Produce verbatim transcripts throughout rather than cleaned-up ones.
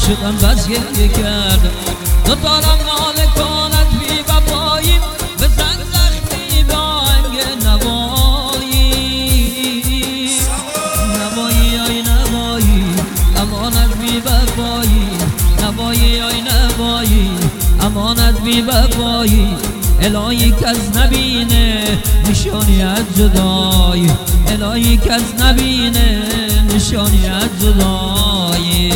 شدم بس گریه کردم دوتارم ناله کند بی وفاییم بزن زخمی به آهنگ نوایی نوایی آی نوایی امانت بی وفایی نوایی آی نوایی امانت بی وفایی الهی کس نبینه نشانی از جدایی الهی کس نبینه نشانی از جدایی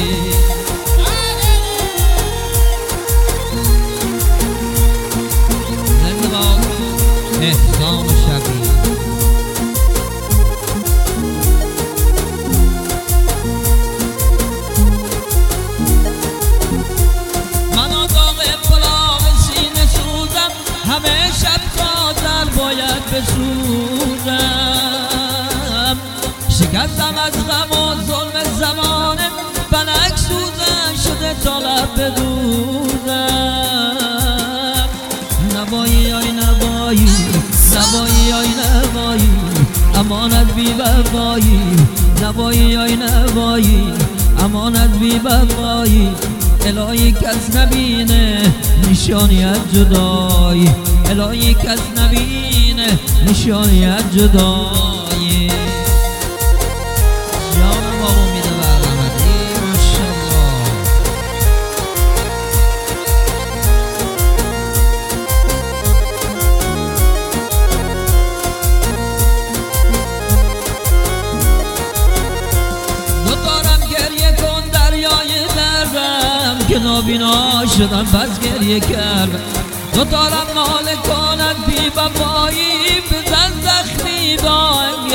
احسان شبی من آداغ فلاغ سینه سوزم همه شب تا باید بسوزم شکستم از غم و ظلم زمانه فلک سوزن شده تا لب بدوزم نوایی آی نوایی نوایی آی نوایی امانت بی وفایی نوایی آی نوایی امانت بی وفایی الهی کس نبینه نشانی از جدایی الهی کس نبینه نشانی از جدایی جان بابا میده برغمدی ماشاءالله دوتارم گریه کن دریای دردم که نابینا شدم بس گریه کردم دوتارم ناله کند بی وفایی بزن زخمی به آهنگ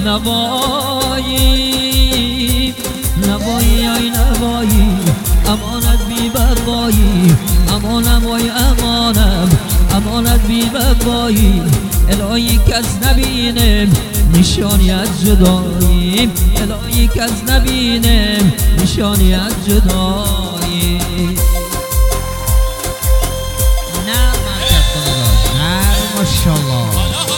نوایی نوایی آی نوایی امانت بی وفایی امانم وای امانم امانت بی وفایی الهی کس نبینه نشانی از جدایی الهی کس نبینه نشانی از جدایی نه ماشاءالله